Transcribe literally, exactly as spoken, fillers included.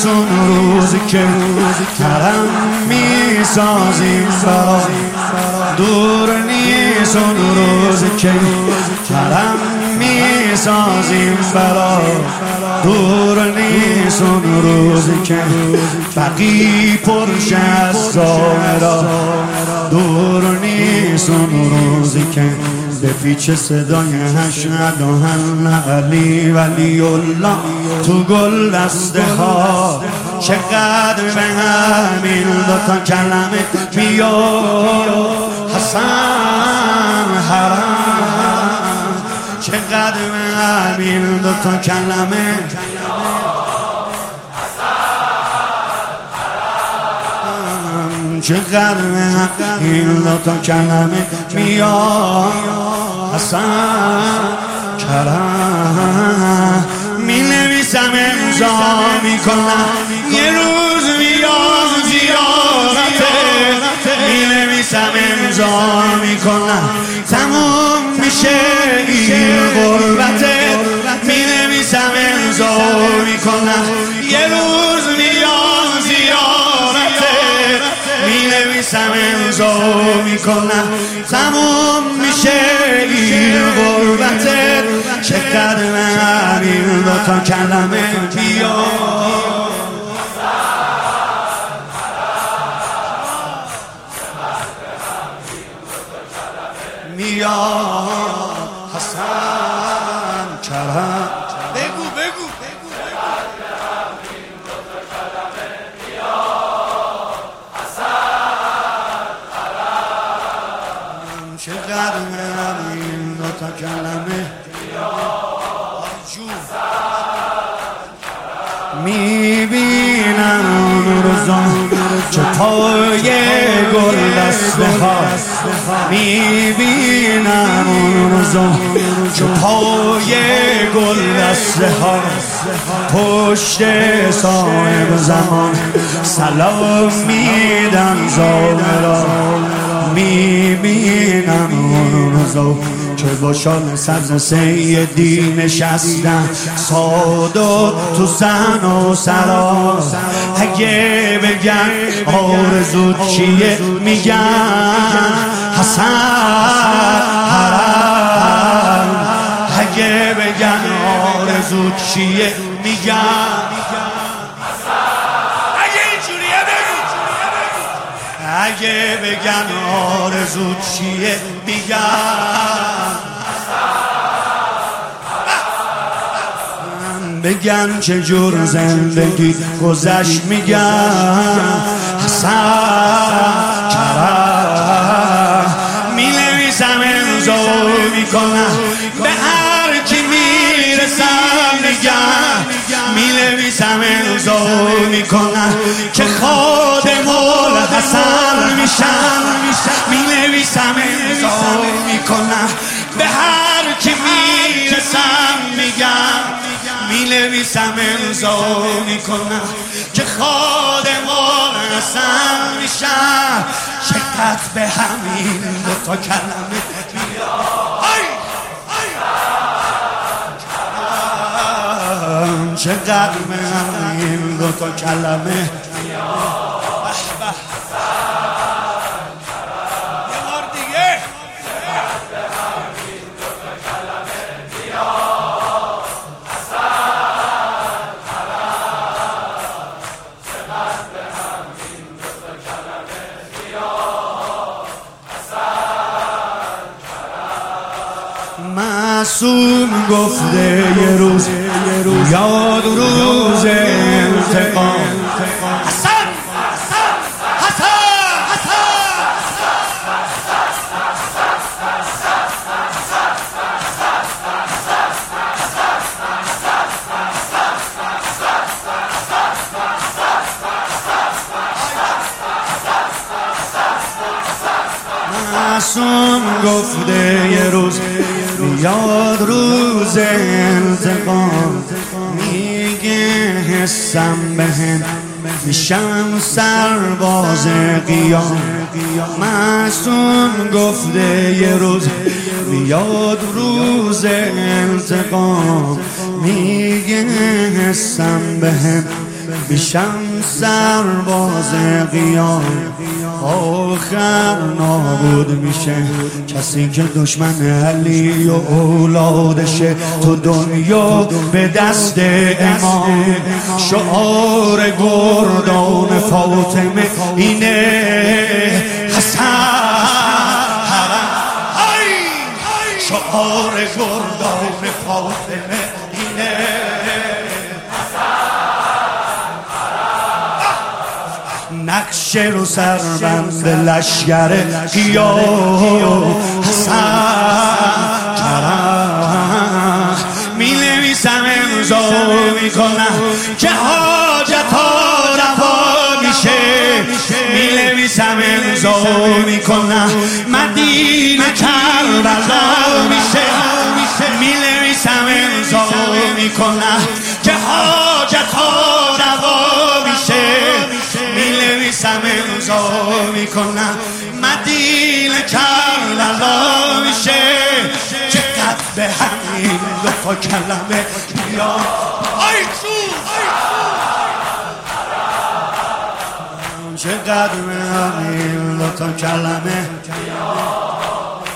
نیست اون روزی که حرم میسازیم برا، دور نیست اون روزی که حرم میسازیم برا، دور نیست اون روزی که بقی پرش از زامرا، دور نیست اون روزی که به پیچ صدای هشهد ان علی ولی الله تو گل دسته ها، چقدر به همین دوتا کلمه بیاد حسن حرم، چقدر به همین دوتا کلمه چقدر به این دوتا کلمه میاد حسن کرم، می نویسم امضا می کنم یه روز میام زیارته، می نویسم امضا می کنم تموم میشه این غربته، می نویسم امضا می کنم یه روز میام زیارته، می نویسم امضا می کنم تموم میشه این غربته، چقدر من این دوتا کلمه بیاد میاد حسن کرم، بگو بگو چقدر من این دوتا کلمه میبینم اون روزا چه پای گل دسته ها، میبینم اون روزا چه پای گل دسته ها، پشت صاحب زمان سلام میدن زامرا، میبینم اون روزا که با شال سبز سیدی نشستن سادا تو زن و سرا، اگه بگن آرزو چیه میگن حسن حرم، اگه بگن آرزو چیه میگن اگه بگن آرزو چیه میگن بگن چجور زندگی گذشت میگن حسن کرم، می نویسم امضا میکنم به هر کی میرسم میگم، می نویسم امضا میکنم که خادم الحسن میشم، می نویسم امضا میکنم به هر کی میرسم میگم، می نویسم امضا میکنم که خادم الحسن میشم، چقدر به همین دوتا کلمه چقدر به همین دوتا کلمه معصوم گفته یه روز یاد روز انتقام، حسن حسن معصوم گفته یه روز یاد روز انتقام، میگه حسم بهم میشم سرباز قیام، معصوم گفته یه روز میاد روز انتقام، میگه حسم بهم میشم سرباز قیام، آخر نابود میشه کسی که دشمن علی و اولادشه. تو دنیا به دست امام، شعار گردان فاطمه اینه حسن، شعار گردان فاطمه اینه نقش رو سربند لشگر قیام حسن کرم می نویسم امضا می کنم که حاجت ها روا میشه، می نویسم امضا می کنم مدینه کربلا میشه، می نویسم امضا می کنم که حاجت ها روا میشه، می نویسم امضا می کنم مدینه کربلا میشه. چقدر به همین دو تا کلمه بیا آی تو چقدر به همین دو تا کلمه